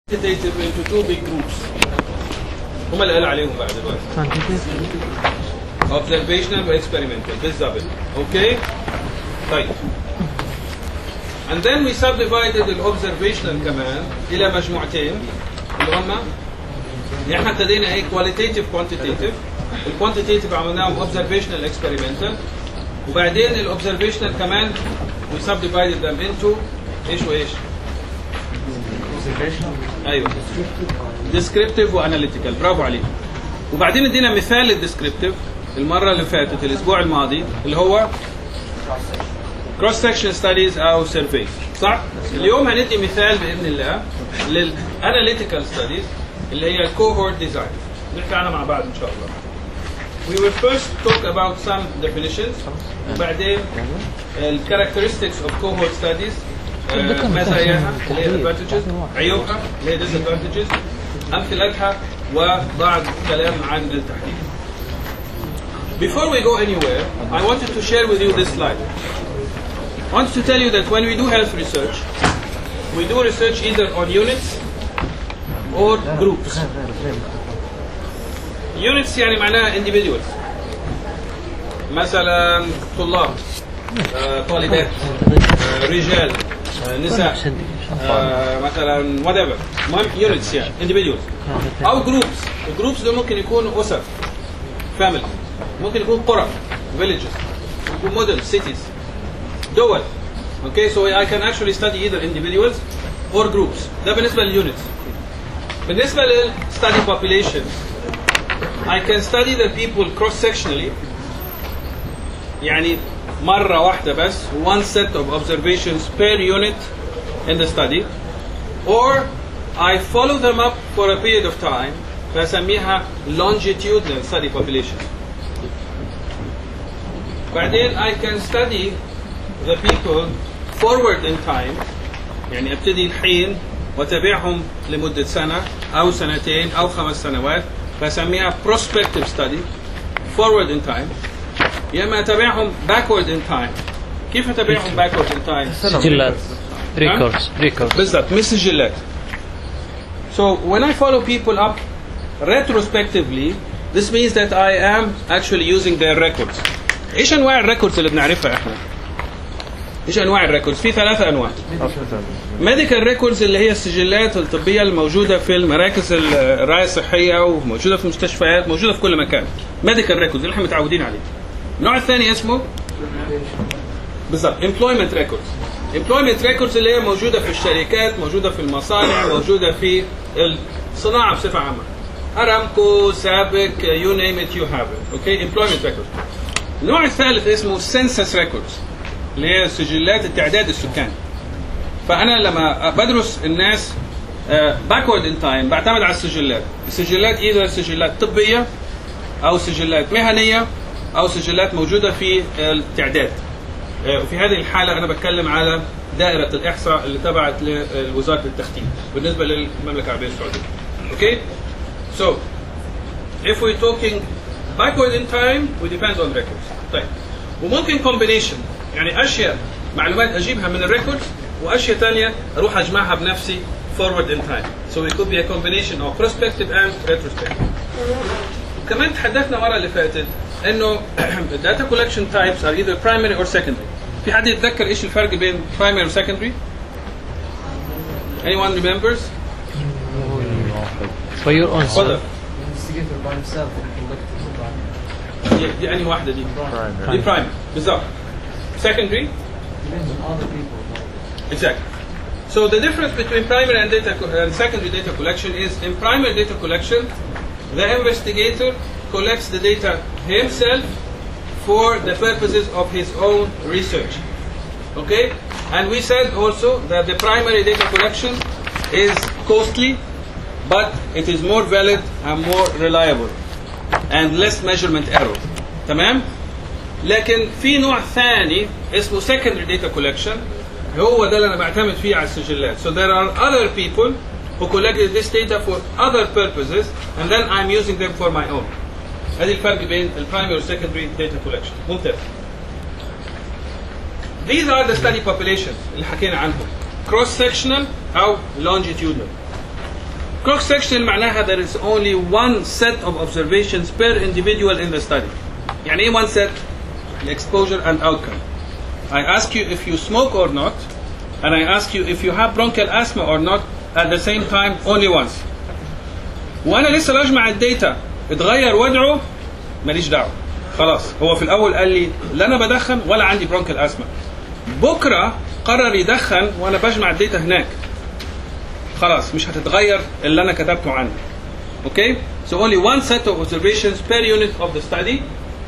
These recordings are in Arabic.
into two big groups. هم اللي قال عليهم بقى دلوقتي. Observational و experimental بالظبط. Okay. طيب. And then we subdivided the observational كمان إلى مجموعتين اللي هم احنا ابتدينا ايه qualitative quantitative. الquantitative عملناهم observational experimental وبعدين الobservational كمان we subdivided them into ايش وايش؟ ايوه descriptive واناليتيكال. برافو عليك. وبعدين ادينا مثال للديسكريبتيف المره اللي فاتت الاسبوع الماضي اللي هو cross section studies او surveys صح؟ اليوم هندي مثال باذن الله للاناليتيكال ستاديز اللي هي الكوهورت ديزاين. نحكي عنها مع بعض ان شاء الله. We will first talk about some definitions وبعدين characteristics of cohort studies مزاياها اللي هي advantages عيوبها اللي هي disadvantages أمثلتها وبعض كلام عن التحديد. Before we go anywhere, I wanted to share with you this slide. I wanted to tell you that when we do health research, we do research either on units or groups. Units يعني معناها individuals. مثلا طلاب طالبات رجال نساء مثلا whatever المهم units يعني individuals او groups دول ممكن يكونوا اسر family ممكن يكون قرى villages ممكن models cities دول. Okay, so I can actually study either individuals or groups. ده بالنسبة للunits. بالنسبة للstudy population I can study the people cross-sectionally يعني مرة واحدة بس one set of observations per unit in the study or I follow them up for a period of time فأسميها longitudinal study population. بعدين I can study the people forward in time يعني ابتدي الحين وتابعهم لمدة سنة أو سنتين أو 5 سنوات فأسميها prospective study forward in time. يا اما اتابعهم backward in time. كيف اتابعهم backward in time؟ سجلات records بالضبط مش سجلات. So when I follow people up retrospectively this means that I am actually using their records. ايش انواع الريكوردز اللي بنعرفها احنا؟ ايش انواع الريكوردز؟ في 3 انواع. ميديكال ريكوردز اللي هي السجلات الطبيه الموجوده في المراكز الرعايه الصحيه وموجوده في المستشفيات موجوده في كل مكان. ميديكال ريكوردز اللي احنا متعودين عليه. النوع الثاني اسمه بالضبط employment records. employment records اللي هي موجودة في الشركات موجودة في المصانع موجودة في الصناعة بصفة عامة. أرامكو سابك you name it you have it. okay employment records. النوع الثالث اسمه census records اللي هي سجلات التعداد السكاني. فأنا لما بدرس الناس backward in time بعتمد على السجلات either سجلات طبية أو سجلات مهنية أو سجلات موجودة في التعداد. وفي هذه الحالة أنا بتكلم على دائرة الإحصاء اللي تبعت لوزارة التخطيط بالنسبة للمملكة العربية السعودية. Okay? So, if we're talking backward in time, we depend on records. طيب. وممكن combination يعني أشياء معلومات أجيبها من الريكوردز وأشياء ثانية أروح أجمعها بنفسي forward in time. So it could be a combination of prospective and retrospective. كمان تحدثنا مرة اللي فاتت انه data collection types are either primary or secondary. في حد يتذكر ايش الفرق بين primary و secondary؟ Anyone remembers؟ For your own self. Investigator by himself and collector by. دي أنهي واحدة دي؟ دي primary بالضبط. Secondary؟ Depends on other people. Exactly. So the difference between primary and secondary data collection is in primary data collection the investigator collects the data himself for the purposes of his own research. Okay? And we said also that the primary data collection is costly, but it is more valid and more reliable and less measurement error. تمام؟ لكن في نوع ثاني اسمه secondary data collection هو ده اللي أنا بعتمد فيه على السجلات. So there are other people who collected this data for other purposes and then I'm using them for my own. هذه الفرق بين البرايمري والسكندري داتا كولكشن. ممتاز. These are the study populations اللي حكينا عنهم. Cross sectional أو longitudinal. cross section معناها there is only one set of observations per individual in the study. يعني ايه one set؟ exposure and outcome. I ask you if you smoke or not, and I ask you if you have bronchial asthma or not at the same time only once. وانا لسه بجمع الداتا اتغير وضعه ماليش دعوه. خلاص هو في الاول قال لي لا انا بدخن ولا عندي برونكيال اسما. بكره قرر يدخن وانا بجمع الداتا هناك. خلاص مش هتتغير اللي انا كتبته عنه. Okay? So only one set of observations per unit of the study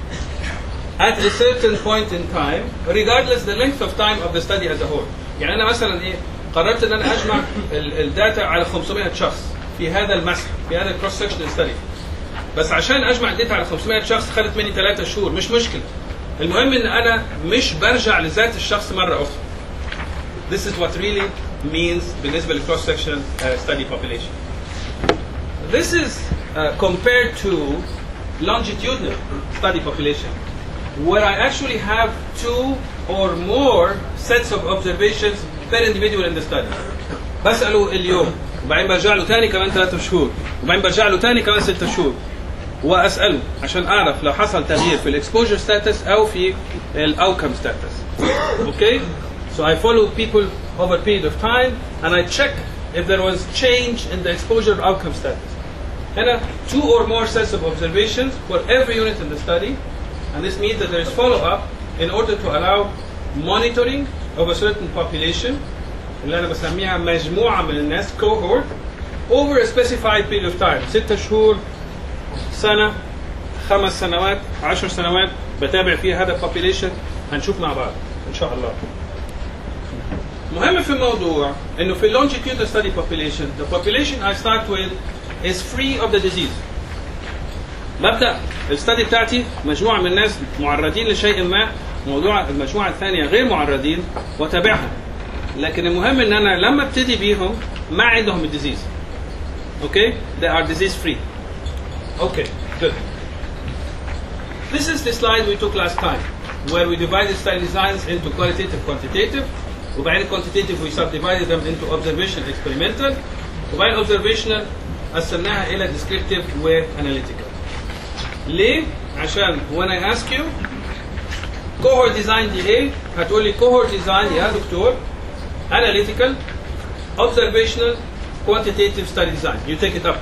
at a certain point in time, regardless the length of time of the study as a whole. يعني انا مثلا ايه قررت ان انا اجمع الداتا على 500 شخص في هذا المسح في هذا الكروس سكشن ستدي. بس عشان اجمع الداتا على 500 شخص خدت مني 3 شهور مش مشكله. المهم ان انا مش برجع لذات الشخص مره اخرى. This is what really means بالنسبه للكروس سكشن study population. This is compared to longitudinal study population, where I actually have 2 or more sets of observations per individual in the study. بسأله اليوم وبعدين برجع له ثاني كمان 3 شهور وبعدين برجع له ثاني كمان 6 شهور واساله عشان اعرف لو حصل تغيير في الاكسبوجر ستاتس او في الاوتكم ستاتس. Okay? So I follow people over a period of time and I check if there was change in the exposure or outcome status. هنا 2 or more sets of observations for every unit in the study, and this means that there is follow-up in order to allow monitoring of a certain population اللي أنا بسميها مجموعة من الناس cohort over a specified period of time 6 شهور سنة 5 سنوات 10 سنوات بتابع فيها هذا population. هنشوف مع بعض إن شاء الله. مهم في الموضوع إنه في longitudinal study population the population I start with is free of the disease. ببدأ الستادي بتاعتي مجموعة من الناس معرضين لشيء ما موضوع المجموعة الثانية غير معرضين وتابعها. لكن المهم ان انا لما ابتدي بيهم ما عندهم الديزيز. Okay? They are disease free. Okay, good. This is the slide we took last time where we divided study designs into qualitative, quantitative. وبعدين quantitative we subdivided them into observational, experimental. وبعدين observational قسمناها الى descriptive و analytical. ليه؟ عشان when I ask you cohort design دي ايه؟ هتقول لي cohort design يا دكتور analytical, observational, quantitative study design. You take it up.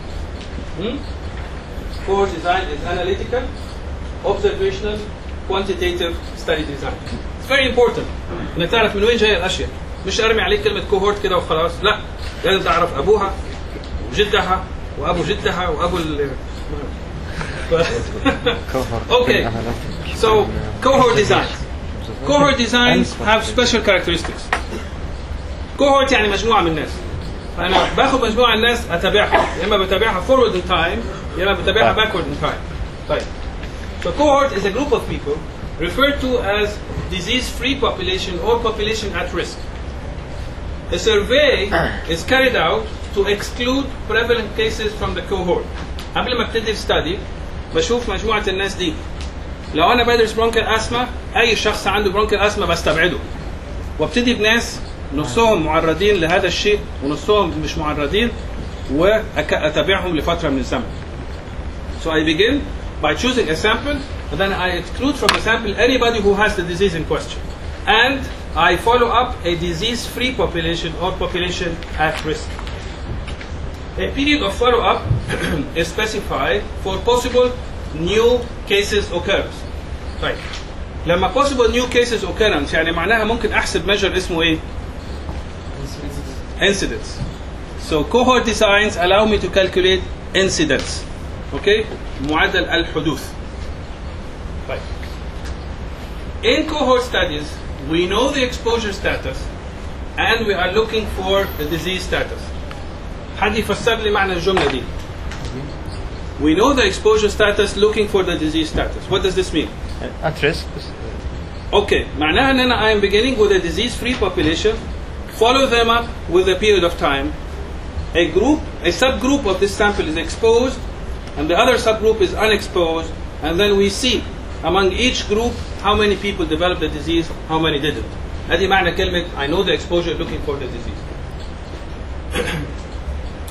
Cohort design is analytical, observational, quantitative study design. It's very important انك تعرف من وين جايه الاشياء. مش ارمي عليك كلمه cohort كده وخلاص. لا، لازم تعرف ابوها وجدها وابو جدها وابو Okay. So cohort designs. Cohort designs have special characteristics. cohort يعني مجموعة من الناس. فأنا باخد مجموعة من الناس أتابعها، يا إما بتابعها forward in time، يا إما بتابعها backward in time. طيب. So cohort is a group of people referred to as disease-free population or population at risk. A survey is carried out to exclude prevalent cases from the cohort. قبل ما ابتدي الستادي بشوف مجموعة الناس دي. لو أنا بدرس برونكيال أسما، أي شخص عنده برونكيال أسما بستبعده. وابتدي بناس نصهم معرضين لهذا الشيء ونصهم مش معرضين وأتابعهم لفترة من الزمن. So I begin by choosing a sample and then I exclude from the sample anybody who has the disease in question. And I follow up a disease-free population or population at risk. A period of follow-up is specified for possible new cases occurrence. طيب لما possible new cases occurrence يعني معناها ممكن أحسب measure اسمه إيه؟ Incidence. So cohort designs allow me to calculate incidence. Okay? معدل الحدوث. طيب. In cohort studies, we know the exposure status and we are looking for the disease status. حد يفسر لي معنى الجملة دي. We know the exposure status looking for the disease status. What does this mean? At risk. Okay. معناها أن I am beginning with a disease-free population, follow them up with a period of time. A subgroup of this sample is exposed and the other subgroup is unexposed, and then we see among each group how many people developed the disease, how many didn't. هذه معنى كلمة I know the exposure looking for the disease.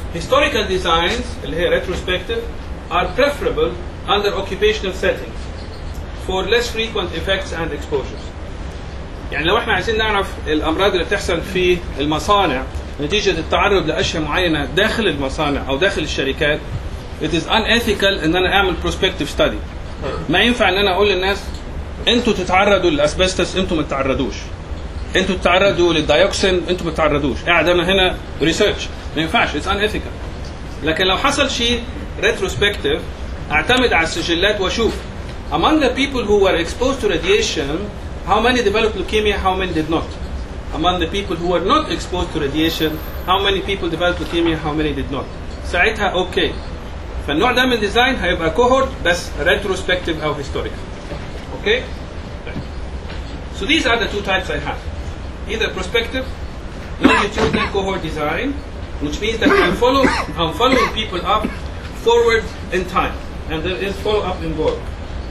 historical designs اللي هي retrospective are preferable under occupational settings for less frequent effects and exposures. يعني لو احنا عايزين نعرف الامراض اللي بتحصل في المصانع نتيجة التعرض لاشياء معينة داخل المصانع او داخل الشركات، it is unethical ان انا اعمل prospective study. ما ينفع ان انا اقول للناس انتوا تتعرضوا للاسبستس، انتوا ما تتعرضوش. انتوا تتعرضوا للدايوكسين، انتوا ما تتعرضوش. قاعد انا هنا ريسيرش، ما ينفعش، it's unethical. لكن لو حصل شيء retrospective اعتمد على السجلات واشوف among the people who were exposed to radiation how many developed leukemia, how many did not. Among the people who were not exposed to radiation how many people developed leukemia, how many did not. ساعتها اوكي. فالنوع ده من الديزاين هيبقى cohort بس retrospective او historical. Okay? So these are the two types I have. Either prospective, longitudinal cohort design, which means that I'm following people up forward in time, and there is follow-up involved.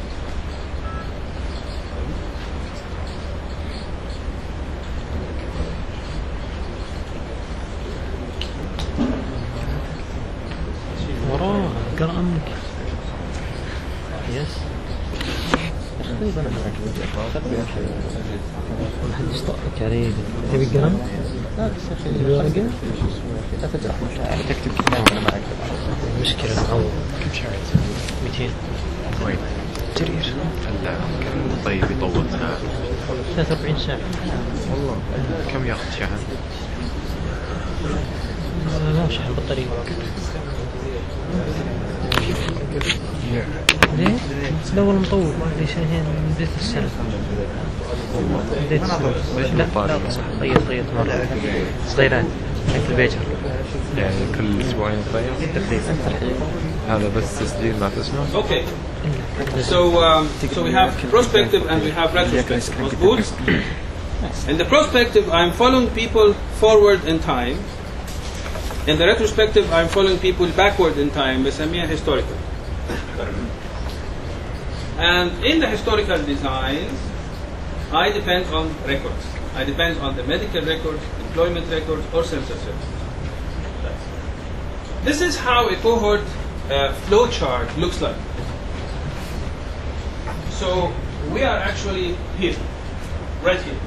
وراه قرأ أمك. يس. ما حد يشطأك عليه. تبي قلم؟ تبي ورقة؟ لا تجرح تكتب كتاب أنا معك. مشكلة معوض. كم شهر؟ 200. وين؟ جرير. لا طيب يطول 43 ساعة. والله كم ياخذ شحن؟ ما شحن بطارية. ليه؟ الأول مطول ليش الحين بديت السنة. بديت السنة. لا طيت مرة. صغيران مثل البيجر. يعني كل أسبوعين تغير؟ هذا بس تسجيل ما تسمع؟ Okay. So we have prospective and we have retrospective. مظبوط. In the prospective I'm following people forward in time. In the retrospective I'm following people backward in time. بسميها historical. And in the historical designs, I depend on records. I depend on the medical records, employment records, or census records. This is how a cohort flow chart looks like. So we are actually here, right here.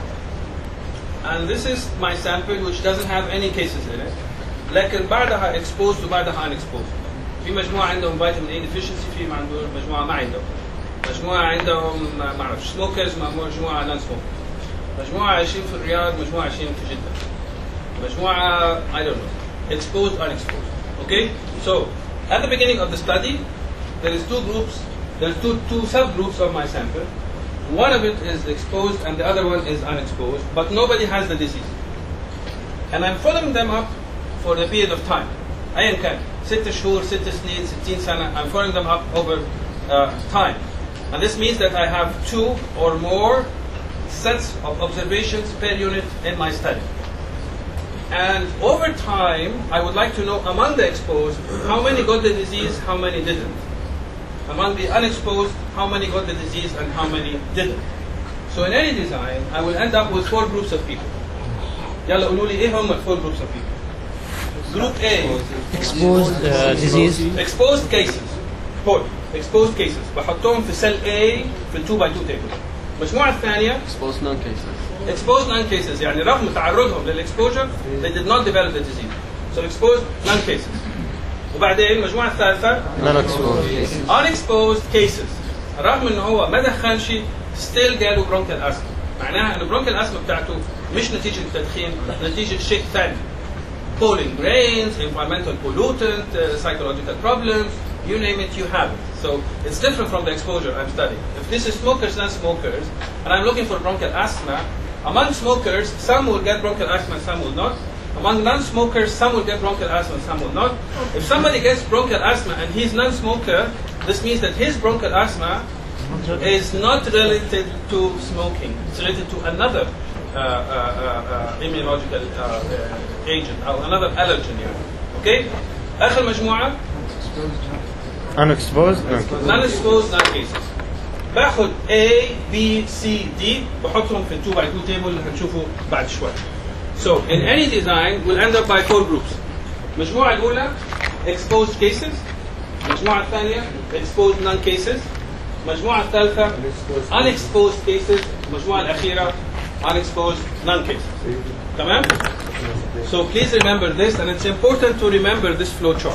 And this is my sample which doesn't have any cases in it. لكن بعدها exposed وبعدها unexposed. في مجموعة عندهم فيتامين A deficiency، في مجموعة ما عندهم. مجموعة عندهم ما أعرف smokers، مجموعة non smokers. مجموعة عايشين في الرياض، مجموعة عايشين في جدة. مجموعة I don't know. Exposed, unexposed. Okay? So at the beginning of the study, there is two groups. There are two subgroups of my sample. One of it is exposed and the other one is unexposed, but nobody has the disease. And I'm following them up for the period of time. أيا كان 6 شهور 6 سنين 60 سنة. I'm following them up over time. And this means that I have 2 or more sets of observations per unit in my study. And over time, I would like to know among the exposed, how many got the disease, how many didn't. Among the unexposed, how many got the disease and how many didn't. So in any design, I will end up with 4 groups of people. يلا قولوا لي إيه هم 4 groups of people. Group A. Exposed disease. Exposed cases. Hold. Exposed cases. بحطهم في cell A في ال 2 by 2 table. المجموعة الثانية exposed non cases. exposed non cases يعني رغم تعرضهم للexposure they did not develop the disease. So exposed non cases. وبعدين المجموعة الثالثة non-exposed unexposed cases. رغم إنه هو ما دخلش still جاله bronchial asthma. معناها إن البرونكيال asthma بتاعته مش نتيجة التدخين، نتيجة شيء ثاني. pollen grains, environmental pollutant, psychological problems, you name it, you have it. So it's different from the exposure I'm studying. If this is smokers, non-smokers, and I'm looking for bronchial asthma, among smokers, some will get bronchial asthma, some will not. Among non-smokers, some will get bronchial asthma, some will not. If somebody gets bronchial asthma and he's non-smoker, this means that his bronchial asthma is not related to smoking. It's related to another immunological agent or another allergen يعني. Okay? آخر مجموعة unexposed non-exposed non-cases. باخد A, B, C, D بحطهم في 2 by 2 table اللي هنشوفه بعد شوي. So in any design we'll end up by 4 groups. المجموعة الأولى exposed cases، المجموعة الثانية exposed non cases، المجموعة الثالثة unexposed cases، المجموعة الأخيرة unexposed non cases. تمام؟ So please remember this, and it's important to remember this flow chart.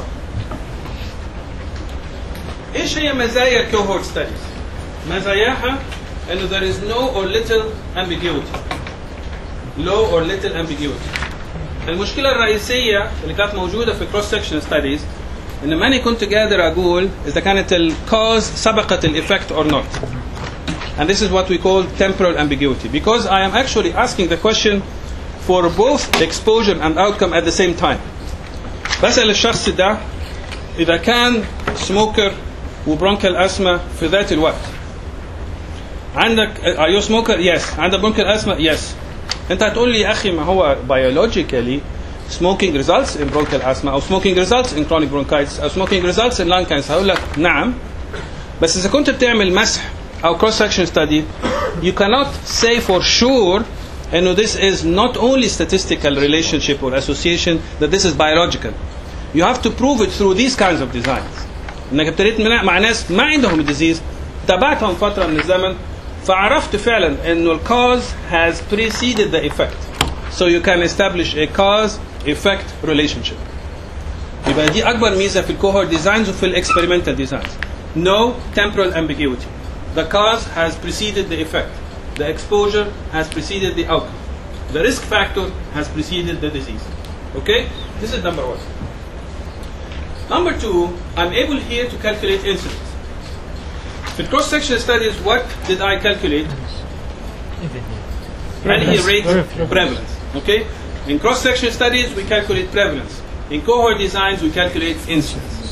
ايش هي مزايا الكوهورت ستاديز؟ مزاياها انه there is no or little ambiguity. low or little ambiguity. المشكلة الرئيسية اللي كانت موجودة في cross section studies إن ماني كنت قادر أقول إذا كانت ال cause سبقت ال effect or not. And this is what we call temporal ambiguity, because I am actually asking the question for both exposure and outcome at the same time. بسأل الشخص ده إذا كان smoker وبرونكال أسما في ذات الوقت. عندك are you smoker? Yes. عندك برونكال أسما؟ Yes. أنت هتقول لي يا أخي ما هو biologically smoking results in bronchial asthma أو smoking results in chronic bronchitis أو smoking results in lung cancer. هقول لك نعم، بس إذا كنت بتعمل مسح أو cross section study you cannot say for sure إنه this is not only statistical relationship or association, that this is biological. You have to prove it through these kinds of designs. إنك ابتديت مع ناس ما عندهم الديزيز، تابعتهم فترة من الزمن، فعرفت فعلا إنه ال cause has preceded the effect. So you can establish a cause-effect relationship. يبقى دي أكبر ميزة في الكوهورت designs وفي ال experimental designs. No temporal ambiguity. The cause has preceded the effect. The exposure has preceded the outcome. The risk factor has preceded the disease. Okay? This is number one. Number two, I'm able here to calculate incidence. في cross-section studies, what did I calculate? Any rate prevalence. Okay? In cross-section studies, we calculate prevalence. In cohort designs, we calculate incidence.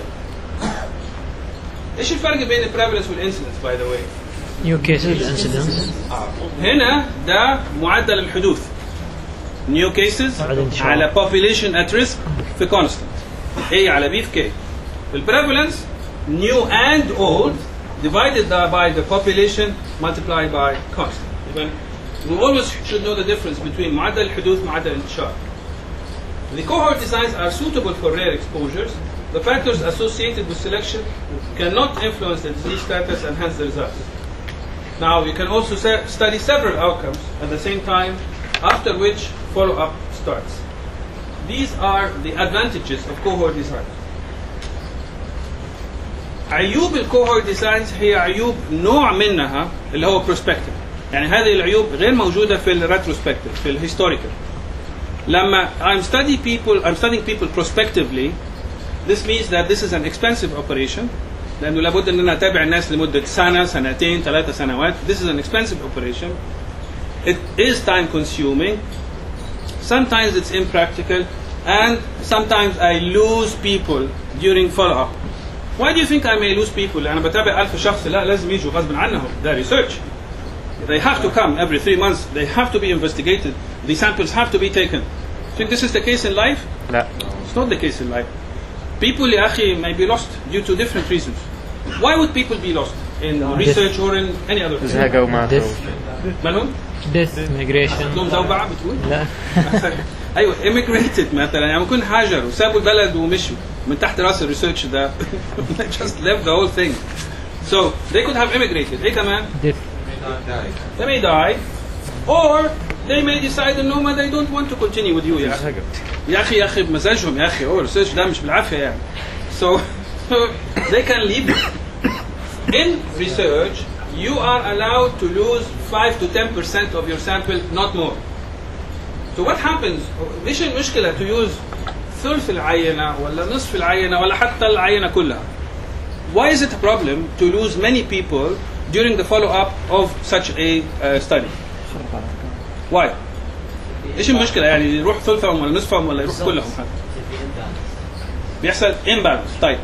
ايش الفرق بين prevalence والincidence, by the way? New cases incidence. هنا ده معدل الحدوث. New cases على population at risk في constant. A على B في K. الprevalence new and old divided by the population multiplied by constant. Even we always should know the difference between معدل الحدوث ومعدل الانتشار. The cohort designs are suitable for rare exposures. The factors associated with selection cannot influence the disease status and hence the results. Now you can also study several outcomes at the same time, after which follow-up starts. These are the advantages of cohort design. عيوب الكوهورت ديزاينز هي عيوب نوع منها اللي هو prospective. يعني هذه العيوب غير موجودة في الريتروسبكتيف في الهيستوريكال. لما I'm studying people prospectively, this means that this is an expensive operation. لأنه لابد أن نتابع الناس لمدة سنة سنتين 3 سنوات. This is an expensive operation. It is time consuming. Sometimes it's impractical, and sometimes I lose people during follow-up. Why do you think I may lose people? أنا بتابع 1000 شخص، لا لازم يجوا غصب عنهم. They're research. They have to come every 3 months. They have to be investigated. The samples have to be taken. Think this is the case in life? لا. It's not the case in life. People يا أخي may be lost due to different reasons. Why would people be lost in research or in any other field? زهقوا وماتوا. مالهم؟ Death, migration. لهم زوبعة بتقول؟ لا. أيوة immigrated مثلا، يعني ممكن هاجروا وسابوا البلد ومشوا من تحت راس الريسيرش ده. Just left the whole thing. So they could have immigrated. إيه كمان؟ Death. They may die, or they may decide إنه ما they don't want to continue with you يا أخي. يا أخي بمزاجهم يا أخي. الريسيرش ده مش بالعافية يعني. So they can leave. In research, you are allowed to lose 5 to 10% of your sample, not more. So what happens? إيش المشكلة to use ثلث العينة ولا نصف العينة ولا حتى العينة كلها? Why is it a problem to lose many people during the follow-up of such a study? Why? إيش المشكلة يعني يروح ثلثهم ولا نصفهم ولا يروح كلهم؟ بيحصل imbalance. طيب.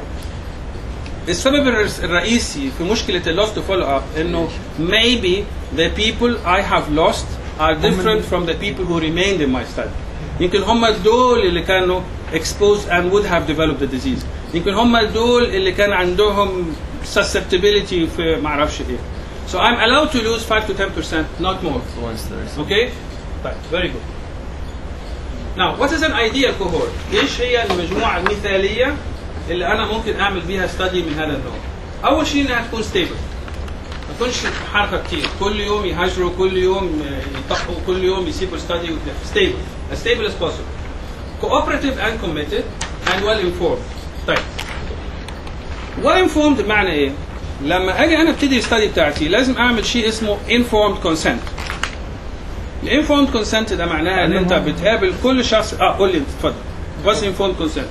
السبب الرئيسي في مشكلة ال lost to follow up إنه maybe the people I have lost are different from the people who remained in my study. يمكن هم دول اللي كانوا exposed and would have developed the disease. يمكن هم دول اللي كان عندهم susceptibility في ما أعرفش إيه. So I'm allowed to lose 5 to 10%, not more. Okay? Right. Very good. Now what is an ideal cohort؟ ايش هي المجموعة المثالية اللي انا ممكن اعمل بيها study من هذا النوع؟ اول شيء انها تكون stable، ما تكونش حركة كتير، كل يوم يهاجروا، كل يوم يطقوا، كل يوم يسيبوا study stable, as stable as possible. Cooperative and committed and well informed. طيب well informed بمعنى ايه؟ لما اجي انا ابتدي الستادي بتاعتي لازم اعمل شيء اسمه informed consent. الانفورمد كونسنت ده معناها ان انت بتقابل كل شخص. قول لي انت اتفضل. What's informed consent؟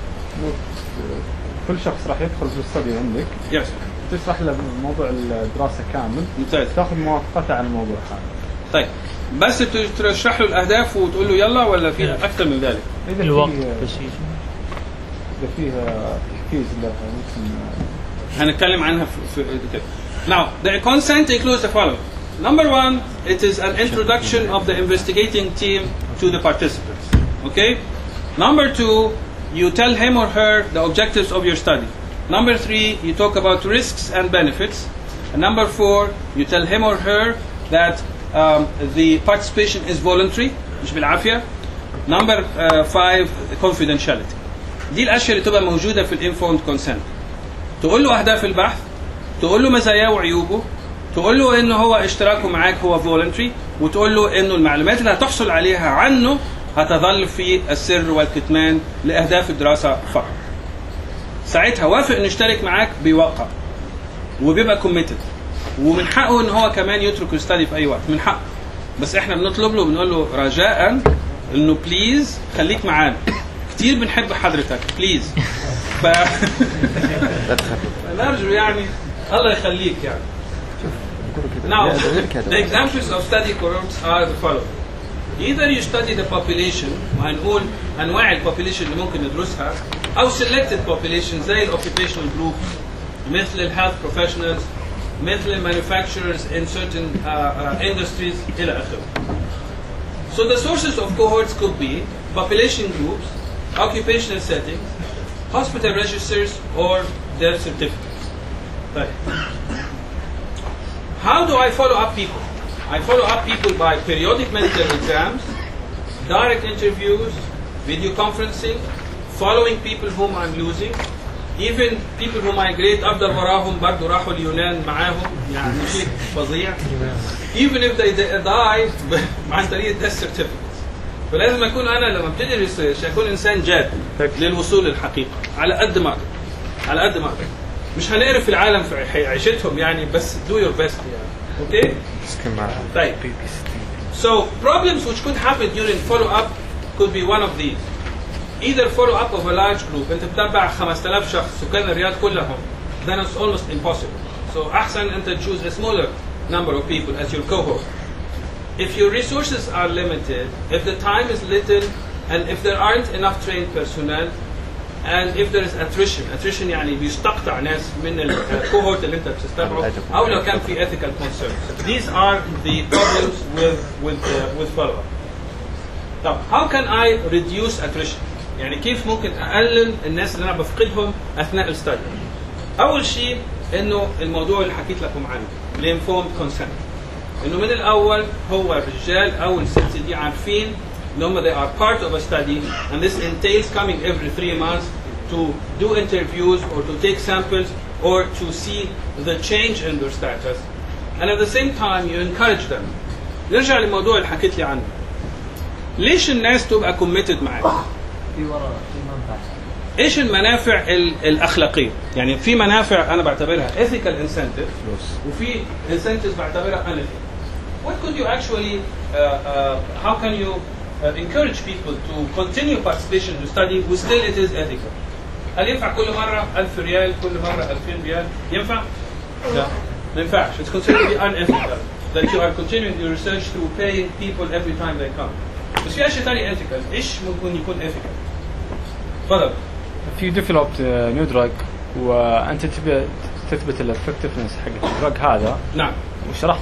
كل شخص راح يدخل في الاستدي عندك. يس. تشرح له موضوع الدراسه كامل. ممتاز. تاخذ موافقته على الموضوع هذا. طيب بس تشرح له الاهداف وتقول له يلا ولا في اكثر من ذلك؟ اذا الوقت بس اذا فيها تركيز له هنتكلم عنها في Now the consent includes the following. Number one, it is an introduction of the investigating team to the participants. Okay? Number two, you tell him or her the objectives of your study. Number three, you talk about risks and benefits. And number four, you tell him or her that the participation is voluntary, مش بالعافية. Number five, confidentiality. دي الأشياء اللي تبقى موجودة في الانفورمد كونسنت. تقول له أهداف البحث، تقول له مزاياه وعيوبه، تقول له إنه هو اشتراكه معاك هو voluntary، وتقول له إنه المعلومات اللي هتحصل عليها عنه هتظل في السر والكتمان لأهداف الدراسة فقط. ساعتها وافق إنه يشترك معاك بيوقع وبيبقى committed، ومن حقه إن هو كمان يترك الستادي في أي وقت، من حقه. بس إحنا بنطلب له بنقول له رجاءً إنه بليز خليك معانا، كتير بنحب حضرتك بليز. نرجو يعني الله يخليك يعني. Now, the examples of study cohorts are the following. Either you study the population وهنقول أنواع الpopulation اللي ممكن ندرسها، أو selected population زي occupational groups مثل ال health professionals، مثل ال manufacturers in certain industries إلى آخره. So the sources of cohorts could be population groups, occupational settings, hospital registers, or death certificates. Right. How do I follow up people? I follow up people by periodic medical exams, direct interviews, video conferencing, following people whom I'm losing, even people who migrate أفضل وراهم برضو راحوا اليونان معاهم، يعني شيء فظيع. Even if they die عن طريق death certificates. فلازم أكون أنا لما ابتدي ريسيرش أكون إنسان جاد للوصول للحقيقة على قد ما أقدر، على قد ما أقدر. مش هنعرف العالم في عيشتهم يعني، بس do your best يعني. Okay? طيب. So problems which could happen during follow-up could be one of these. Either follow-up of a large group. أنت بتتابع 5000 شخص سكان الرياض كلهم. Then it's almost impossible. So أحسن أنت choose a smaller number of people as your cohort. If your resources are limited, if the time is little, and if there aren't enough trained personnel, and if there is attrition يعني بيستقطع ناس من الكوهورت اللي انت بتستبعه، او لو كان في ethical concerns. These are the problems with follow-up. طب how can I reduce attrition؟ يعني كيف ممكن اقلل الناس اللي انا بفقدهم اثناء الستادي؟ اول شيء انه الموضوع اللي حكيت لكم عنه الانفورمد كونسنت، انه من الاول هو الرجال او الست دي عارفين ان هم they are part of a study, and this entails coming every 3 months to do interviews or to take samples or to see the change in their status, and at the same time you encourage them. نرجع للموضوع اللي حكيت لي عنه. ليش الناس تبقى committed معاك؟ في منفعة. ايش المنافع الاخلاقيه؟ يعني في منافع انا بعتبرها ethical incentive وفي incentives بعتبرها unethical. What could you actually how can you encourage people to continue participation to study who still it is ethical? هل ينفع كل مرة 1000 ريال، كل مرة 2000 ريال؟ ينفع؟ لا، ما ينفعش. It's considered to be unethical that you are continuing your research through paying people every time they come. بس في أشياء ثانية ethical. إيش ممكن يكون ethical؟ تفضل. If you developed a new drug وأنت تبي تثبت الeffectiveness حق الدرج هذا. نعم. وشرحت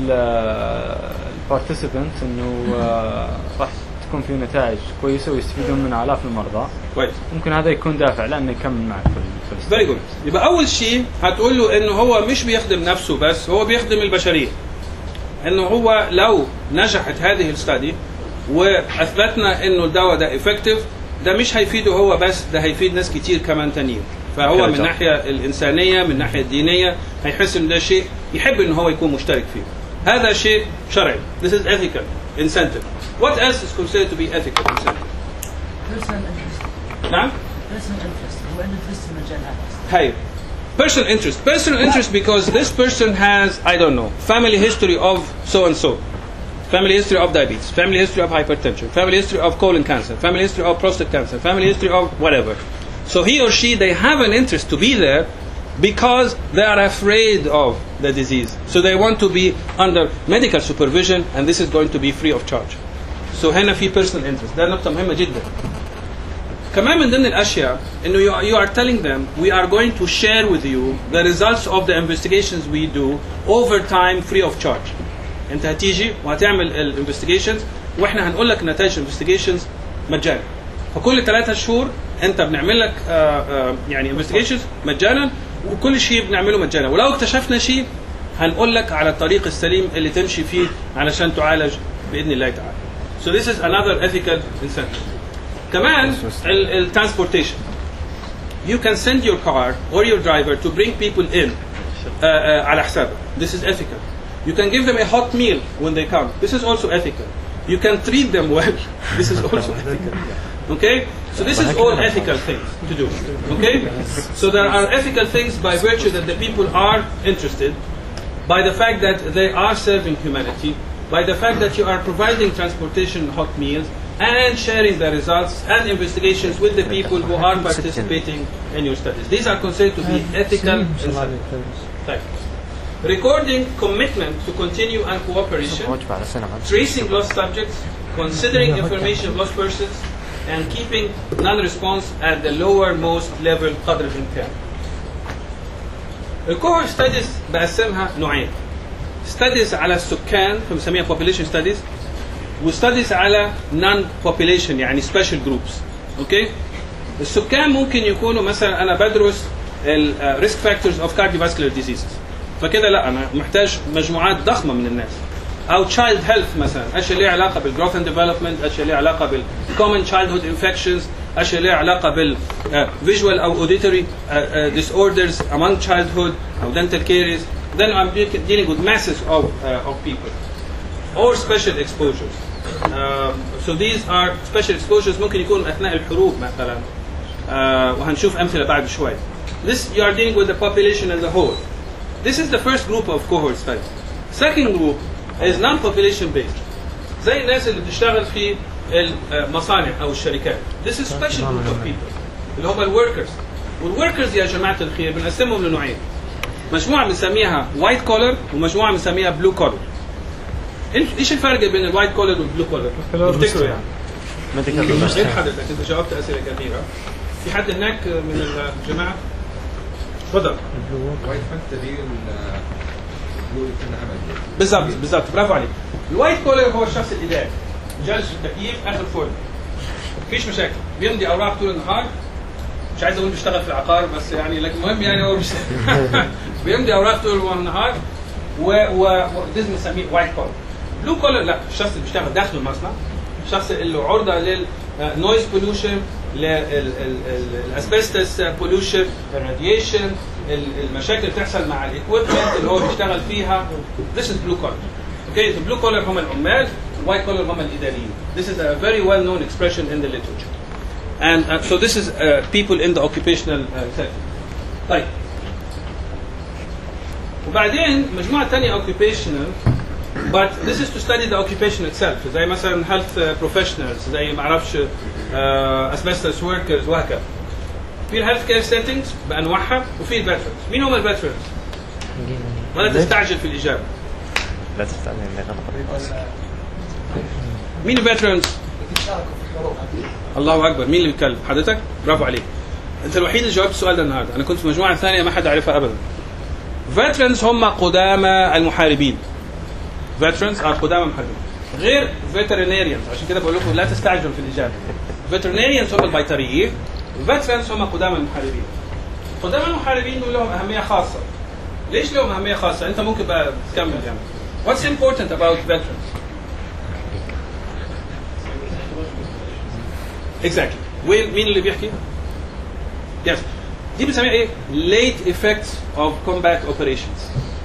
للبارتيسيبنت إنه راح تكون في نتائج كويسة ويستفيدون من آلاف المرضى. كويس. ممكن هذا يكون دافع لأنه يكمل معك في Very good. يبقى أول شيء هتقول له إنه هو مش بيخدم نفسه بس، هو بيخدم البشرية. إنه هو لو نجحت هذه الستادي واثبتنا انه الدواء ده افكتيف، ده مش هيفيده هو بس، ده هيفيد ناس كتير كمان تانيين. فهو من الناحيه الانسانيه، من الناحيه الدينيه، هيحس ان ده شيء يحب ان هو يكون مشترك فيه. هذا شيء شرعي. This is ethical incentive. What else is considered to be ethical incentive? Personal interest. نعم؟ Personal interest. هو عنده interest في المجال هذا. هاي. Personal interest. Personal interest because this person has, I don't know, family history of so and so. Family history of diabetes, family history of hypertension, family history of colon cancer, family history of prostate cancer, family history of whatever. So he or she, they have an interest to be there because they are afraid of the disease. So they want to be under medical supervision, and this is going to be free of charge. So هنا في personal interest. ده نقطة مهمة جدا. كمان من ضمن الأشياء إنه you are telling them we are going to share with you the results of the investigations we do over time free of charge. أنت هتيجي وهتعمل الانفستيجيشنز وإحنا هنقول لك نتائج الانفستيجيشنز مجانا. فكل 3 شهور أنت بنعمل لك يعني انفستيجيشنز مجانا، وكل شيء بنعمله مجانا، ولو اكتشفنا شيء هنقول لك على الطريق السليم اللي تمشي فيه علشان تعالج بإذن الله تعالى. So this is another ethical incentive. كمان الترانسبورتيشن. You can send your car or your driver to bring people in على حسابك. This is ethical. You can give them a hot meal when they come. This is also ethical. You can treat them well. This is also ethical. Okay? So this is all ethical things to do. Okay? So there are ethical things by virtue that the people are interested, by the fact that they are serving humanity, by the fact that you are providing transportation and hot meals, and sharing the results and investigations with the people who are participating in your studies. These are considered to be ethical incentives. Recording commitment to continue and cooperation, tracing lost subjects, considering information of lost persons, and keeping non-response at the lowermost level قدر الإمكان. الكوهورت ستاديز بقسمها نوعين. ستاديز على السكان فبنسميها population studies، وستاديز على non-population يعني special groups. اوكي؟ السكان ممكن يكونوا مثلا أنا بدرس ال risk factors of cardiovascular diseases، فكده لا أنا محتاج مجموعات ضخمة من الناس. أو child health مثلا، أشياء ليها علاقة بالgrowth and development، أشياء ليها علاقة بالcommon childhood infections، أشياء ليها علاقة بالvisual أو auditory disorders among childhood أو dental caries. Then I'm dealing with masses of people. Or special exposures. So these are special exposures ممكن يكون أثناء الحروب مثلا. وهنشوف أمثلة بعد شوي. This you are dealing with the population as a whole. This is the first group of cohort studies. Second group is non-population based. زي الناس اللي بتشتغل في المصانع أو الشركات. This is special group of people. اللي هم الworkers. والworkers يا جماعة الخير بنقسمهم لنوعين. مجموعة بنسميها white collar ومجموعة بنسميها blue collar. ايش الفرق بين الوايت كولر والبلو كولر؟ افتكروا يعني. غير حضرتك انت جاوبت اسئله كثيره. في حد هناك من الجماعه؟ تفضل. الوايت فانت دي بالضبط برافو عليك. الوايت كولر هو الشخص الاداري جالس في التكييف اخر فرن، مفيش مشاكل، بيمضي اوراق طول النهار، مش عايز اقول بيشتغل في العقار بس يعني لكن المهم يعني هو بيمضي اوراق طول النهار ولازم نسميه وايت كولر. بلو كولر لا، الشخص اللي بيشتغل داخل المصنع، الشخص اللي عرضه للنويز بولوشن، للاسبستس بولوشن، الراديشن، المشاكل اللي بتحصل مع الاكويبمنت اللي هو بيشتغل فيها. This is blue collar. Okay, the blue collar هم العمال، white collar هم الاداريين. This is a very well known expression in the literature. And so this is people in the occupational setting. طيب. وبعدين مجموعة ثانية occupational but this is to study the occupation itself زي مثلا health professionals زي ما اعرفش asbestos workers وهكذا. في الهيلث كير سيتنجز بانواعها وفي الفيترنز. مين هم الفيترنز؟ ولا تستعجل في الاجابه. لا تستعجل مين الفيترنز؟ الله اكبر. مين اللي بيتكلم؟ حضرتك؟ برافو عليك. انت الوحيد اللي جاوبت السؤال ده النهارده، انا كنت في مجموعه ثانيه ما حد عرفها ابدا. veterans هم قدامى المحاربين. veterans are قدامى المحاربين. غير veterinarians، عشان كده بقول لكم لا تستعجلوا في الاجابه. veterinarians هم البيطريين، veterans هم قدامى المحاربين. قدامى المحاربين دول لهم اهميه خاصه. ليش لهم اهميه خاصه؟ انت ممكن بقى تكمل يعني. What's important about veterans؟ اكزاكتلي. وين مين اللي بيحكي؟ يس. دي بنسميها ايه؟ late effects of combat operations.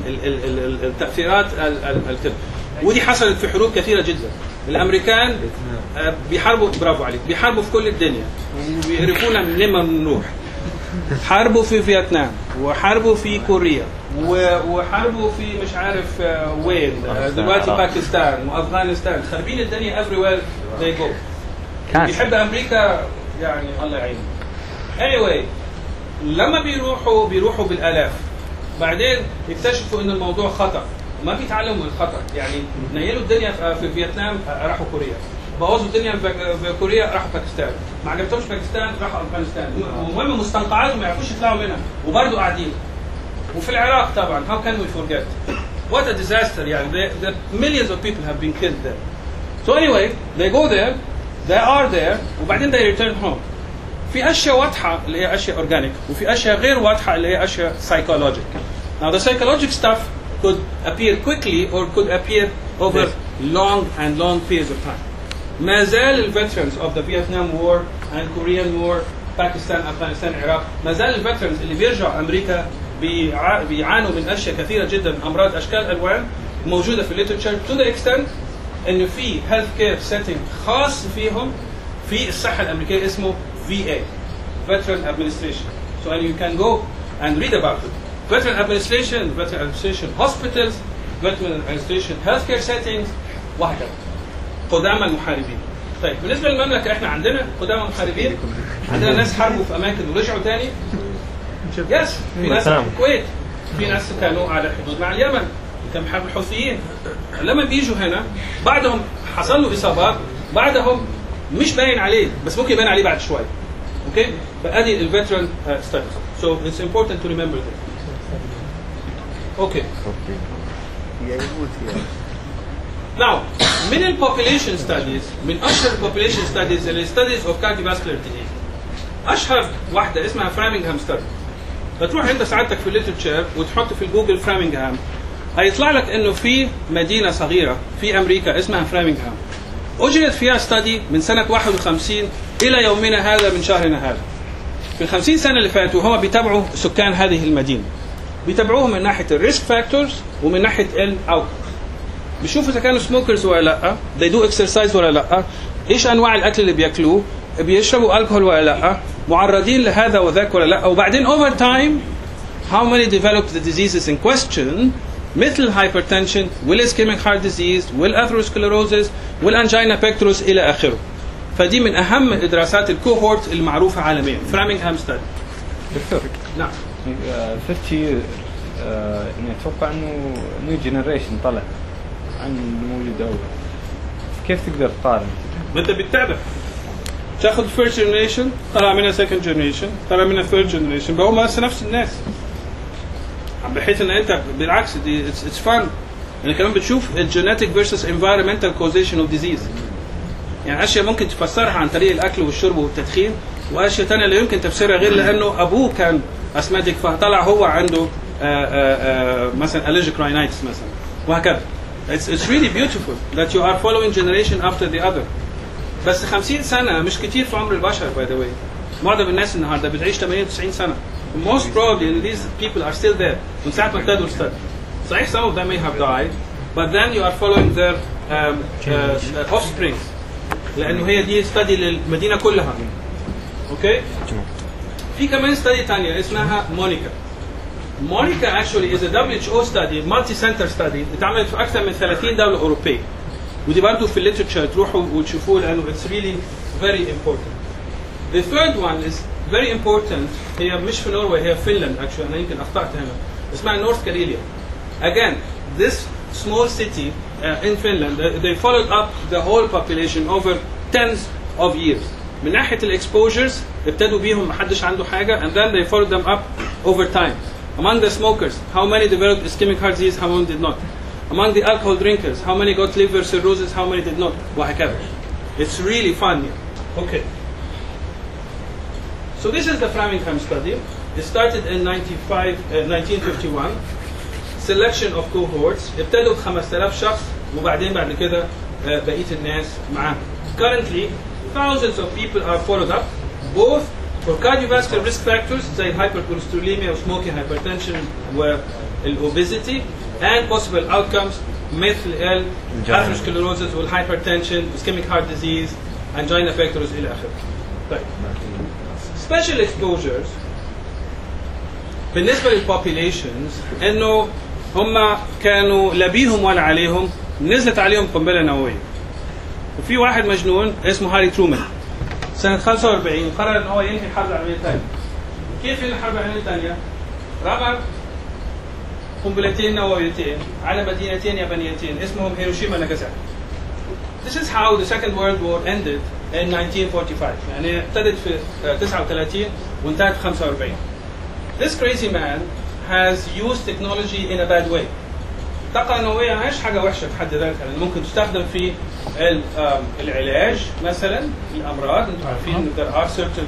التأثيرات الكذا. ودي حصلت في حروب كثيرة جدا. الامريكان بيحاربوا، برافو عليك، بيحاربوا في كل الدنيا وبيعرفونا منين ما بنروح. حاربوا في فيتنام، وحاربوا في كوريا، وحاربوا في مش عارف وين، دلوقتي باكستان وافغانستان، خاربين الدنيا everywhere they go. بيحب امريكا يعني الله يعينه. anyway لما بيروحوا بالالاف، بعدين يكتشفوا ان الموضوع خطر، ما بيتعلموا من الخطر. يعني نيلوا الدنيا في فيتنام راحوا كوريا، بوظوا الدنيا في كوريا راحوا باكستان، ما عجبتهمش باكستان راحوا افغانستان، المهم مستنقعات ما يعرفوش يطلعوا منها وبرضه قاعدين. وفي العراق طبعا how can we forget what a disaster. يعني the millions of people have been killed there. So anyway they go there, they are there, وبعدين they return home. في اشياء واضحه اللي هي اشياء اورجانيك، وفي اشياء غير واضحه اللي هي اشياء psychological. Now the psychological stuff could appear quickly or could appear over long periods of time. ما زال الفيترنز of the Vietnam War and Korean War, باكستان، افغانستان، العراق، ما زال الفيترنز اللي بيرجعوا امريكا بيعانوا من اشياء كثيره جدا، امراض اشكال الوان موجوده في الليترشر to the extent انه في health care setting خاص فيهم في الصحه الامريكيه اسمه VA, Veteran Administration. So and you can go and read about it. Veteran Administration hospitals, Veteran Administration healthcare settings وهكذا. قدامى المحاربين. طيب بالنسبه للمملكه احنا عندنا قدامى محاربين، عندنا ناس حاربوا في اماكن ورجعوا تاني. يس، في ناس في الكويت، في ناس كانوا على الحدود مع اليمن، كانوا بيحاربوا الحوثيين. لما بيجوا هنا بعدهم حصل له اصابات، بعدهم مش باين عليه بس ممكن يبان عليه بعد شوي. اوكي؟ فادي الفيتران ستاتس. So it's important to remember that. اوكي. Now من البوبوليشن ستاديز، من اشهر البوبوليشن ستاديز اللي ستاديز اوف كارديوفاسكولار ديزيز، اشهر واحده اسمها فرامينغهام ستادي. فتروح انت سعادتك في الليترشر وتحط في الجوجل فرامينغهام، هيطلع لك انه في مدينه صغيره في امريكا اسمها فرامينغهام، اجريت فيها ستادي من سنه 51 الى يومنا هذا من شهرنا هذا. في ال50 سنه اللي فاتوا هم بيتابعوا سكان هذه المدينه، بيتابعوهم من ناحيه الريسك فاكتورز ومن ناحيه الاوت. بيشوفوا اذا كانوا سموكرز ولا لا، they do exercise ولا لا، ايش انواع الاكل اللي بياكلوه، بيشربوا الكحول ولا لا، معرضين لهذا وذاك ولا لا، وبعدين over time how many developed the diseases in question مثل الهايبرتنشن والاسكيميك هارت ديزيز والاثيروسكليروزز والانجينا بيكتروس الى اخره. فدي من اهم دراسات الكوهورت المعروفه عالميا، فرامينغهام ستادي. دكتور نعم 50 يعني اتوقع انه نيو جنريشن طلع عن الموجود اول، كيف تقدر تقارن؟ ما انت بتتابع، تاخذ فيرست جنريشن طلع منها سكند جنريشن طلع منها ثيرد جنريشن، هم نفس الناس، بحيث ان انت بالعكس دي اتس فان، يعني كمان بتشوف الجينيتك فيرسس انفايرمنتال كوزيشن اوف ديزيز. يعني اشياء ممكن تفسرها عن طريق الاكل والشرب والتدخين، واشياء ثانيه لا يمكن تفسيرها غير لانه ابوه كان اسماتيك فطلع هو عنده مثلا allergic rhinitis مثلا وهكذا. It's really beautiful that you are following generation after the other. بس 50 سنه مش كتير في عمر البشر by the way. معظم الناس النهارده بتعيش 80 90 سنه. Most probably these people are still there من ساعه ما ابتدوا الستادي. صحيح some of them may have died, but then you are following their offspring. لانه هي دي ستادي للمدينه كلها. اوكي؟ في كمان ستادي ثانيه اسمها مونيكا. مونيكا actually is a WHO study, multi-center study اتعملت في اكثر من 30 دوله اوروبيه. ودي برضه في الليترشر تروحوا وتشوفوه لانه it's really very important. The third one is very important. هي مش في نرويج، هي في فنلند actually. انا يمكن اخطات هنا. اسمها نورث كاريليا. Again, this small city in Finland, they followed up the whole population over tens of years. من ناحية الexposures ابتدوا بيهم محدش عنده حاجة, and then they followed them up over time. Among the smokers, how many developed ischemic heart disease, how many did not? Among the alcohol drinkers, how many got liver cirrhosis, how many did not? وهكذا. It's really fun. Okay. So this is the Framingham study. It started in 1951. Selection of cohorts. ابتدوا ب 5000 شخص وبعدين بعد كده بقية الناس معاهم. Currently thousands of people are followed up both for cardiovascular risk factors زي hypercholesterolemia و smoking, hypertension و obesity and possible outcomes مثل atherosclerosis والhypertension, ischemic heart disease, angina pectoris إلى آخره. طيب special exposures بالنسبة للبوبيليشنز إنه هم كانوا لا بيهم ولا عليهم نزلت عليهم قنبلة نووية. وفي واحد مجنون اسمه هاري ترومان سنة 45 قرر إن هو ينهي الحرب العالمية الثانية. كيف ينهي الحرب العالمية الثانية؟ رمى قنبلتين نوويتين على مدينتين يابانيتين اسمهم هيروشيما وناغاساكي. This is how the Second World War ended in 1945. يعني ابتدت في 39 وانتهت في 45. This crazy man has used technology in a bad way. الطاقة النووية مش حاجة وحشة في حد ذاتها، يعني ممكن تستخدم في العلاج مثلا الأمراض. أنتم عارفين إن there are certain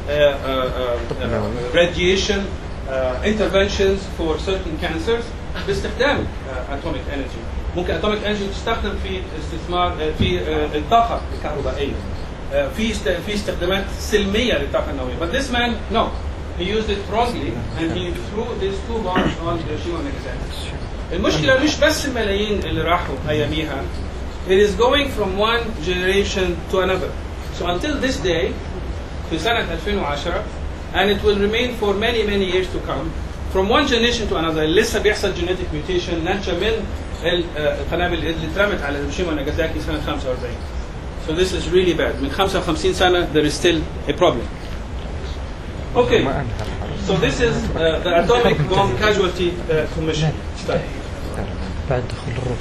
radiation interventions for certain cancers باستخدام atomic energy. ممكن atomic energy تستخدم في استثمار في الطاقة الكهربائية. في استخدامات سلمية للطاقة النووية. But this man no. He used it wrongly and he threw these 2 bombs on Hiroshima and Nagasaki. المشكلة مش بس الملايين اللي راحوا أياميها. It is going from one generation to another. So until this day في سنة 2010 and it will remain for many years to come from one generation to another لسه بيحصل genetic mutation ناتجة من القنابل اللي اترمت على هيروشيما وناغاساكي سنة 45. So this is really bad. من 55 سنة there is still a problem. Okay, so this is the Atomic Bomb Casualty Commission study. بعد دخول الروس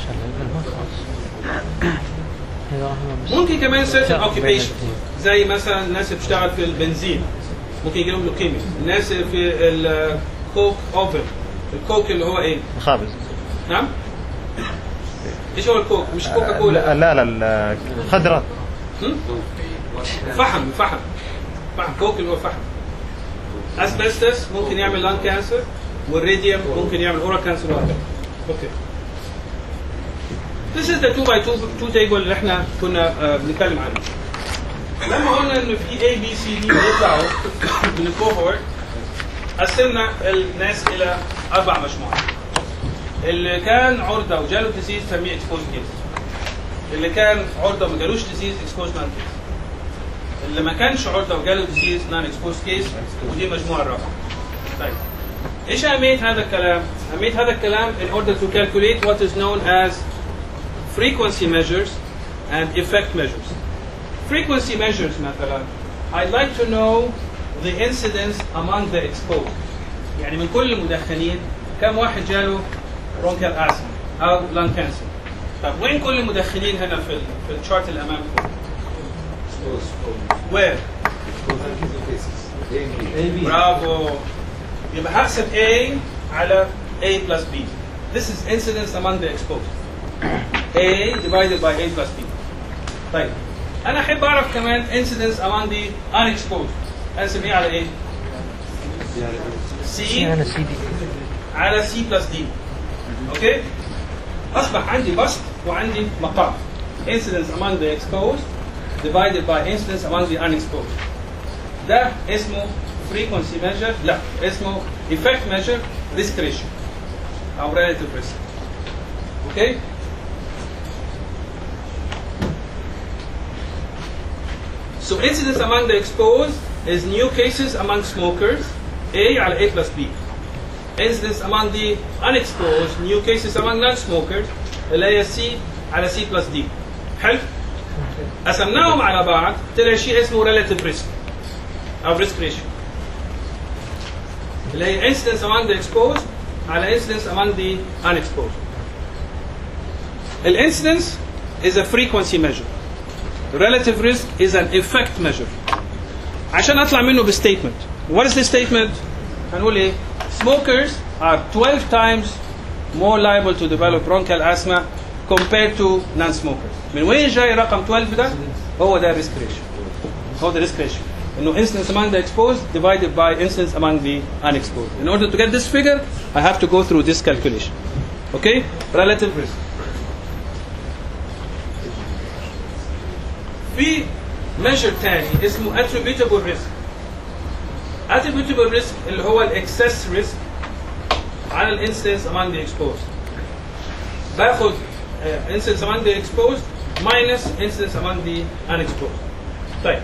على ممكن كمان certain occupations زي مثلا الناس اللي بتشتغل في البنزين ممكن يجي لهم لوكيميا، الناس في الكوك اوفن، الكوك اللي هو ايه؟ الخابز. نعم؟ ايش هو الكوك؟ مش كوكا كولا. لا الخضرات. فحم كوك اللي هو فحم. asbestos ممكن يعمل لان كانسر، والراديوم ممكن يعمل اورال كانسر وهكذا. اوكي. This is the 2x2 table اللي احنا كنا بنتكلم عنه. لما قلنا انه في A B C D بيطلعوا من الكوهورت قسمنا الناس الى 4 مجموعات. اللي كان عرضة وجاله ديزيز سميه اكسبوز كيس. اللي كان عرضة وما جالوش ديزيز اكسبوز نان كيس. اللي ما كانش عرضة وجاله ديزيز نان اكسبوز كيس، ودي المجموعة الرابعة. طيب ايش أهمية هذا الكلام؟ أهمية هذا الكلام in order to calculate what is known as frequency measures and effect measures. Frequency measures مثلا I'd like to know the incidence among the exposed. يعني من كل المدخنين كم واحد جاله bronchial asthma أو lung cancer. طب وين كل المدخنين هنا في الشارت اللي أمامكم؟ Where? برافو. يبقى هحسب A على A plus B. This is incidence among the exposed. A divided by A plus B. طيب أنا أحب أعرف كمان incidence among the unexposed. أقسم إيه على إيه؟ C على C plus D. أوكي؟ أصبح عندي بسط وعندي مقام. Incidence among the exposed divided by incidence among the unexposed. ده اسمه frequency measure. لا اسمه effect measure risk ratio أو relative risk. أوكي؟ So incidence among the exposed is new cases among smokers, A على A plus B. Incidence among the unexposed, new cases among non-smokers, اللي هي C على C plus D. حلو؟ قسمناهم على بعض طلع شيء اسمه relative risk أو risk ratio. اللي هي incidence among the exposed على incidence among the unexposed. Incidence is a frequency measure. Relative risk is an effect measure. عشان أطلع منه بstatement. What is the statement? هنقول إيه؟ Smokers are 12 times more liable to develop bronchial asthma compared to non-smokers. من وين جاي رقم 12 ده؟ هو ده risk ratio. هو ده risk ratio. إنه incidence among the exposed divided by incidence among the unexposed. In order to get this figure, I have to go through this calculation. Okay? Relative risk. في measure تاني اسمه attributable risk. attributable risk اللي هو الاكسس ريسك على الانسيدنس among the exposed. باخد incidence among the exposed minus incidence among the unexposed. طيب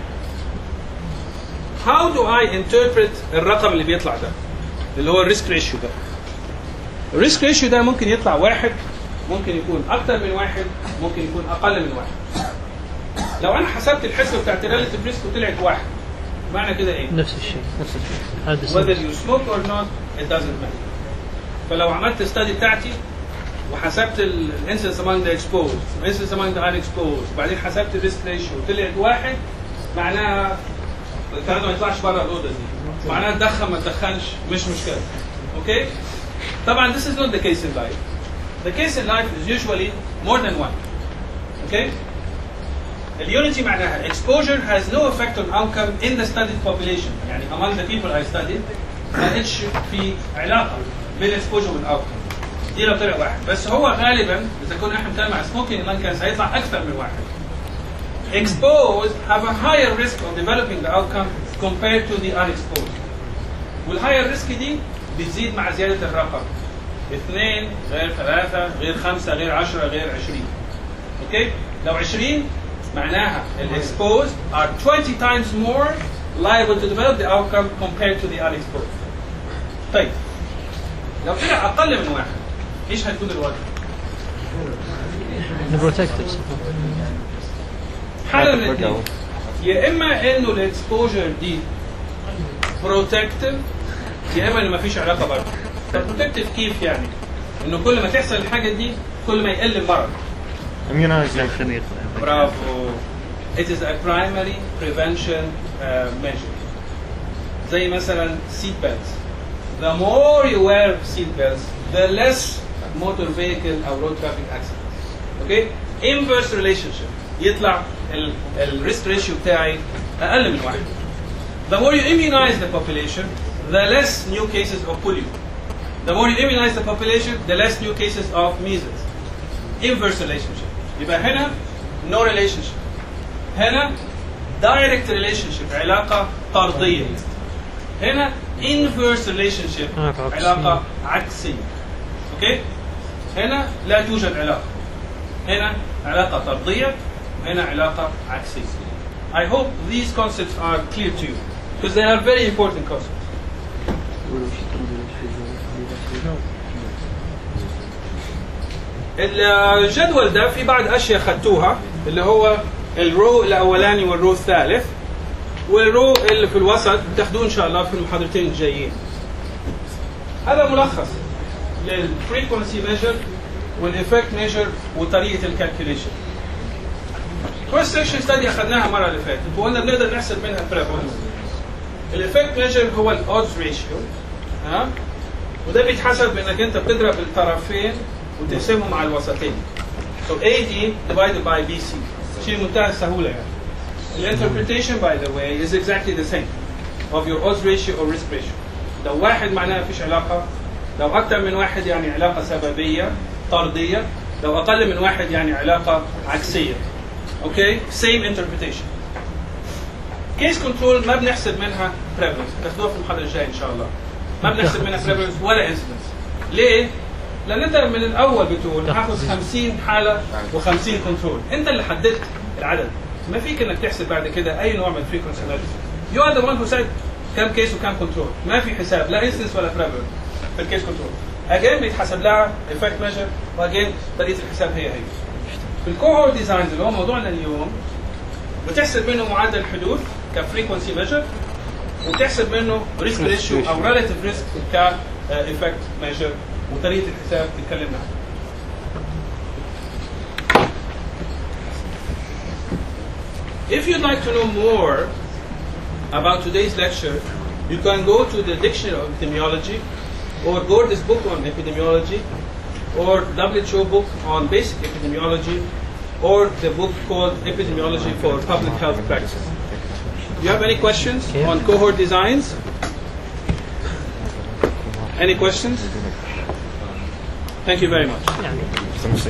how do I interpret الرقم اللي بيطلع ده اللي هو الريسك ريشيو ده؟ الريسك ريشيو ده ممكن يطلع واحد، ممكن يكون اكتر من واحد، ممكن يكون اقل من واحد. لو انا حسبت الحسبه بتاعت الريلاتيف ريسك وطلعت واحد، معنى كده ايه؟ نفس الشيء. whether you smoke or not it doesn't matter. فلو عملت الستادي بتاعتي وحسبت الانسنس among the exposed والانسنس among the unexposed وبعدين حسبت الريسك ريشيو وطلعت واحد، معناها الكلام ما يطلعش بره الاوضه دي، معناها تدخن ما تدخنش مش مشكله. اوكي؟ طبعا this is not the case in life. The case in life is usually more than one. Okay? الunity معناها exposure has no effect on outcome in the studied population. يعني among the people I studied ما لقيتش في علاقه بين exposure والoutcome. دي لو طلع واحد، بس هو غالبا اذا كنا احنا بنتكلم عن smoking lung cancer هيطلع اكثر من واحد. Exposed have a higher risk of developing the outcome compared to the unexposed. والhigher risk دي بتزيد مع زياده الرقم. 2 غير 3 غير 5 غير 10 غير 20. اوكي؟ لو 20 معناها exposed are 20 times more liable to develop the outcome compared to the unexposed. طيب لو طلع اقل من واحد ايش هتكون الوضع؟ البروتكتيفز حالة من الاثنين، يا اما انه الاكسبوجر دي بروتكتيف يا اما انه ما فيش علاقه برضه. طب بروتكتيف كيف يعني؟ انه كل ما تحصل الحاجه دي كل ما يقل المرض. immunization. برافو. It is a primary prevention measure. زي مثلا seat belts. The more you wear seat belts, the less motor vehicle or road traffic accidents. Okay? Inverse relationship. يطلع الريسك ريشيو بتاعي اقل من واحد. The more you immunize the population, the less new cases of polio. The more you immunize the population, the less new cases of measles. Inverse relationship. يبقى هنا no relationship. هنا direct relationship علاقة طردية. هنا inverse relationship علاقة عكسية. اوكي؟ هنا لا توجد علاقة. هنا علاقة طردية، هنا علاقة عكسية. I hope these concepts are clear to you because they are very important concepts. الجدول ده في بعض اشياء خدتوها اللي هو الرو الاولاني والرو الثالث والرو اللي في الوسط بتاخدوه ان شاء الله في المحاضرتين الجايين. هذا ملخص للفريكونسي ميجر والإفكت ميجر وطريقة الكالكوليشن. كروس سكشن ستادي أخذناها المرة اللي فاتت وقلنا بنقدر نحسب منها بريفالنس. الإفكت ميجر هو الأودز ريشيو، وده بيتحسب بإنك أنت بتضرب الطرفين وتقسمهم على الوسطين. So AD divided by BC. شيء منتهى السهولة يعني. الانتربريتيشن by the way is exactly the same of your odds ratio or risk ratio. لو واحد معناها مفيش علاقة، لو أكثر من واحد يعني علاقة سببية طردية، لو أقل من واحد يعني علاقة عكسية. أوكي؟ same interpretation. case control ما بنحسب منها prevalence، تاخدوها في المحاضرة الجاية إن شاء الله. ما بنحسب منها prevalence ولا incidence. ليه؟ لأن أنت من الأول بتقول هاخذ 50 حالة و50 كنترول، أنت اللي حددت العدد. ما فيك إنك تحسب بعد كده أي نوع من frequency measure. You are the one who said كم كيس وكم كنترول، ما في حساب لا incidence ولا prevalence في الكيس كنترول. again بيتحسب لها effect measure واجين طريقة الحساب هي. في الكوهورت ديزاينز اللي هو موضوعنا اليوم بتحسب منه معدل الحدوث كفريكونسي ميجر، وتحسب منه ريسك ريشيو او ريلاتيف ريسك كافكت ميجر، وطريقة الحساب تتكلمنا عنها. If you'd like to know more about today's lecture, you can go to the Dictionary of Epidemiology, or Gordon's book on epidemiology, or WHO book on basic epidemiology, or the book called Epidemiology for Public Health Practice. Do you have any questions on cohort designs? Any questions? Thank you very much.